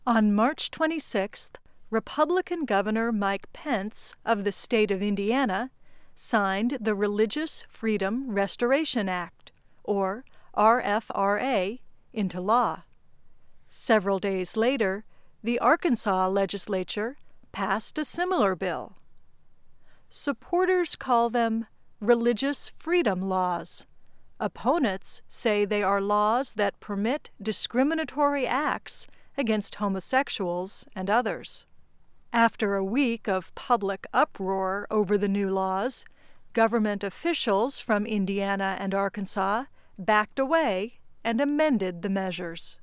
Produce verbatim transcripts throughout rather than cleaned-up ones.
On March twenty-sixth, Republican Governor Mike Pence of the state of Indiana signed the Religious Freedom Restoration Act, or R F R A, into law. Several days later, the Arkansas legislature passed a similar bill. Supporters call them religious freedom laws. Opponents say they are laws that permit discriminatory acts against homosexuals and others. After a week of public uproar over the new laws, government officials from Indiana and Arkansas backed away and amended the measures.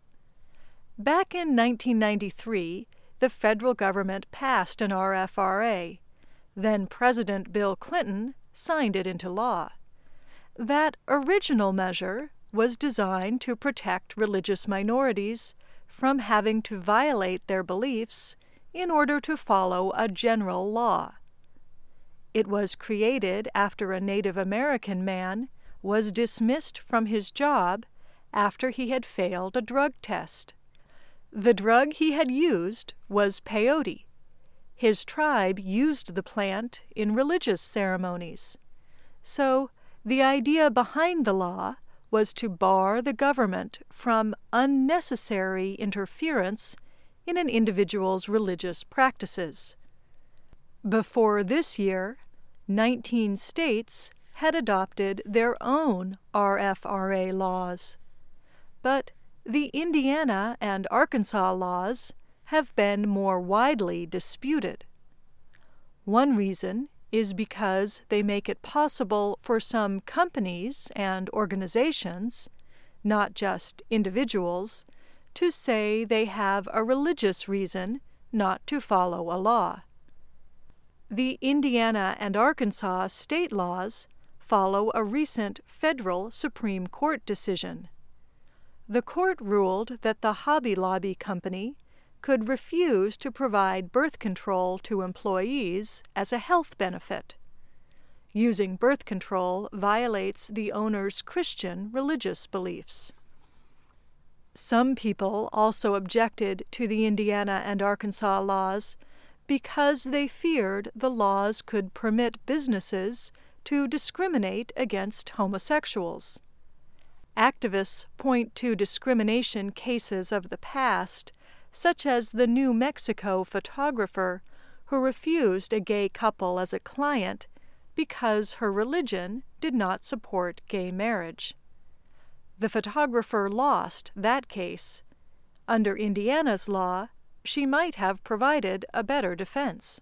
Back in nineteen ninety-three, the federal government passed an R F R A. Then President Bill Clinton signed it into law. That original measure was designed to protect religious minorities from having to violate their beliefs in order to follow a general law. It was created after a Native American man was dismissed from his job after he had failed a drug test. The drug he had used was peyote. His tribe used the plant in religious ceremonies. So, the idea behind the law was to bar the government from unnecessary interference in an individual's religious practices. Before this year, nineteen states had adopted their own R F R A laws. But the Indiana and Arkansas laws have been more widely disputed. One reason is because they make it possible for some companies and organizations, not just individuals, to say they have a religious reason not to follow a law. The Indiana and Arkansas state laws follow a recent federal Supreme Court decision. The court ruled that the Hobby Lobby company could refuse to provide birth control to employees as a health benefit. Using birth control violates the owner's Christian religious beliefs. Some people also objected to the Indiana and Arkansas laws because they feared the laws could permit businesses to discriminate against homosexuals. Activists point to discrimination cases of the past, such as the New Mexico photographer who refused a gay couple as a client because her religion did not support gay marriage. The photographer lost that case. Under Indiana's law, she might have provided a better defense.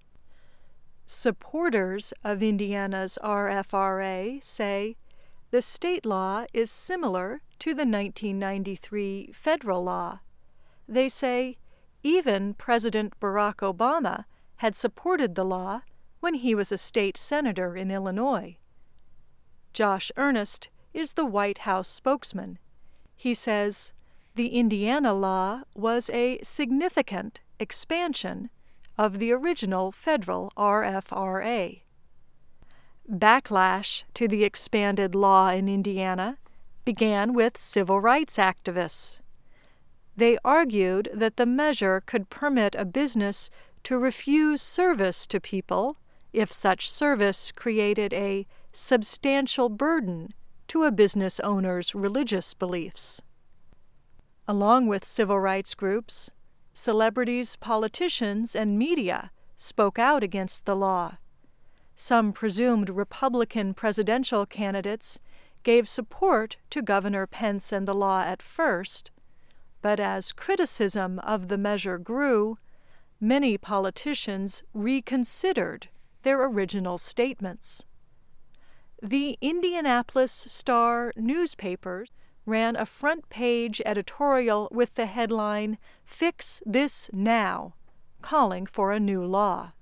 Supporters of Indiana's R F R A say the state law is similar to the nineteen ninety-three federal law. They say even President Barack Obama had supported the law when he was a state senator in Illinois. Josh Earnest is the White House spokesman. He says the Indiana law was a significant expansion of the original federal R F R A. Backlash to the expanded law in Indiana began with civil rights activists. They argued that the measure could permit a business to refuse service to people if such service created a substantial burden to a business owner's religious beliefs. Along with civil rights groups, celebrities, politicians, and media spoke out against the law. Some presumed Republican presidential candidates gave support to Governor Pence and the law at first, but as criticism of the measure grew, many politicians reconsidered their original statements. The Indianapolis Star newspaper ran a front-page editorial with the headline, "Fix This Now," calling for a new law.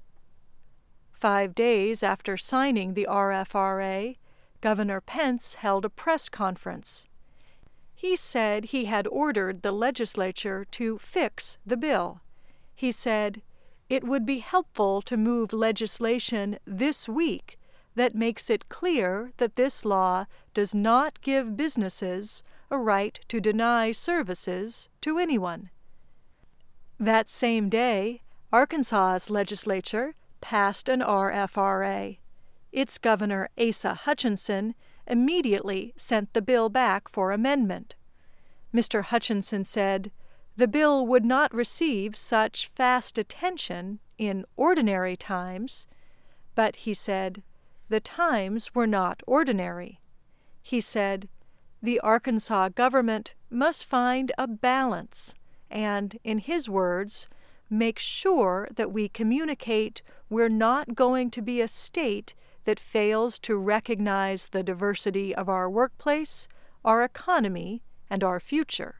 Five days after signing the R F R A, Governor Pence held a press conference. He said he had ordered the legislature to fix the bill. He said, "It would be helpful to move legislation this week that makes it clear that this law does not give businesses a right to deny services to anyone." That same day, Arkansas's legislature passed an R F R A. Its governor, Asa Hutchinson, immediately sent the bill back for amendment. Mister Hutchinson said, the bill would not receive such fast attention in ordinary times, but he said, the times were not ordinary. He said, the Arkansas government must find a balance and, in his words, make sure that we communicate we're not going to be a state that fails to recognize the diversity of our workplace, our economy, and our future.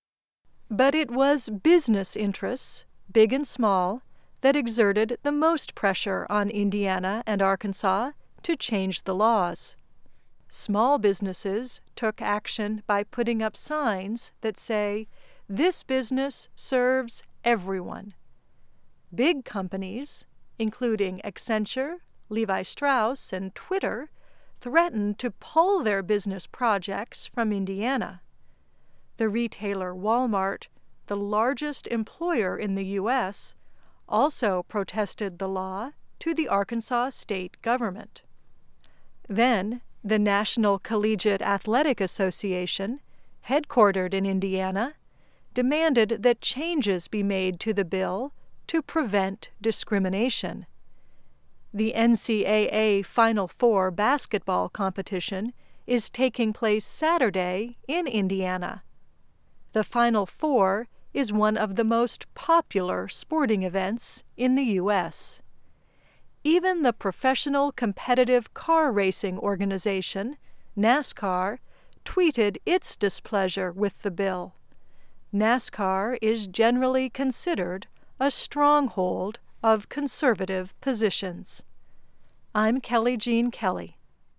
But it was business interests, big and small, that exerted the most pressure on Indiana and Arkansas to change the laws. Small businesses took action by putting up signs that say, "This business serves everyone." Big companies, including Accenture, Levi Strauss, and Twitter, threatened to pull their business projects from Indiana. The retailer Walmart, the largest employer in the U S, also protested the law to the Arkansas state government. Then, the National Collegiate Athletic Association, headquartered in Indiana, demanded that changes be made to the bill to prevent discrimination. The N C double A Final Four basketball competition is taking place Saturday in Indiana. The Final Four is one of the most popular sporting events in the U S Even the professional competitive car racing organization, NASCAR, tweeted its displeasure with the bill. NASCAR is generally considered a stronghold of conservative positions. I'm Kelly Jean Kelly.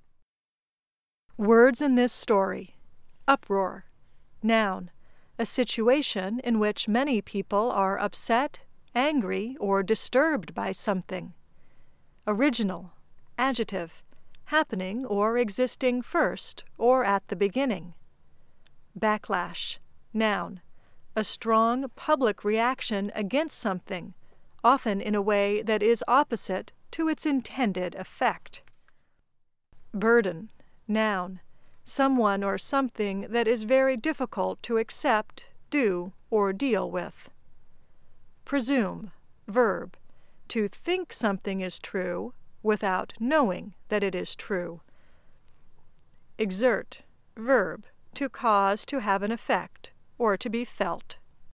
Words in this story. Uproar. Noun. A situation in which many people are upset, angry, or disturbed by something. Original. Adjective. Happening or existing first or at the beginning. Backlash. Noun. A strong public reaction against something, often in a way that is opposite to its intended effect. Burden. Noun. Someone or something that is very difficult to accept, do, or deal with. Presume. Verb. To think something is true without knowing that it is true. Exert. Verb. To cause to have an effect, or to be felt.